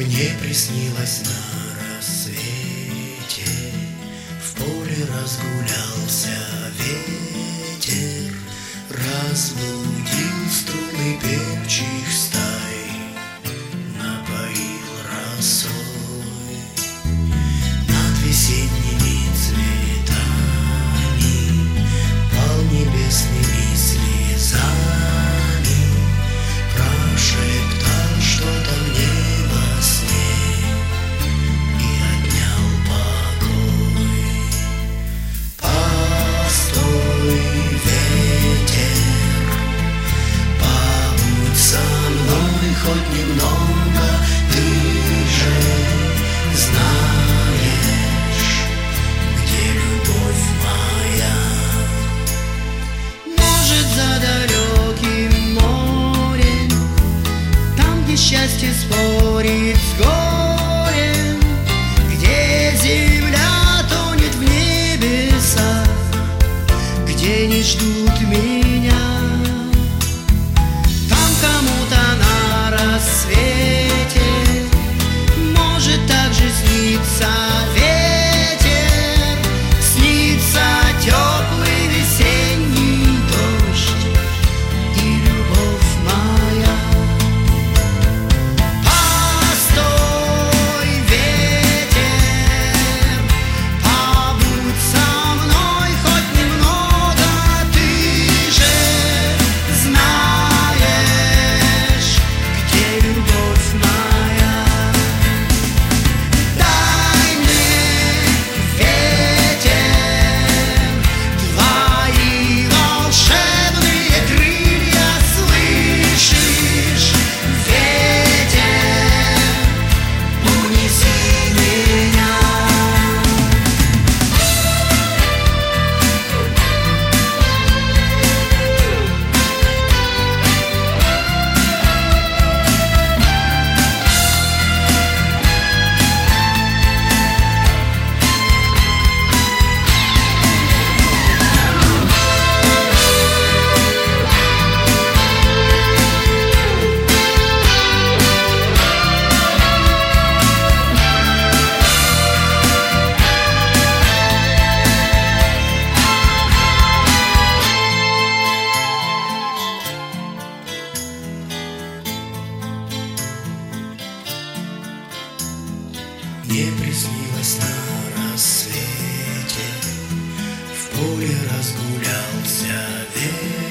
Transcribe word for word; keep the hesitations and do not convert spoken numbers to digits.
Мне приснилось на рассвете, в поле разгулялся ветер, разбудил струны певчих стай, напоил росой. Над весенними цветами пал небесными слезами, прошептал что-то мне во сне и отнял покой. Постой, ветер, побудь со мной хоть немного, ты же знаешь, где любовь моя. Может, за далеким морем, там, где счастье спорит с горем, где земля тонет в небесах, где не ждут меня. Там кому-то на рассвете может также сниться ветер, снится теплый весенний дождь и любовь моя. Постой, ветер, побудь со мной хоть немного, ты же знаешь, где любовь моя. Дай мне, ветер, твои волшебные крылья, слышишь, ветер, унеси меня. Мне приснилось на рассвете, в поле разгулялся ветер.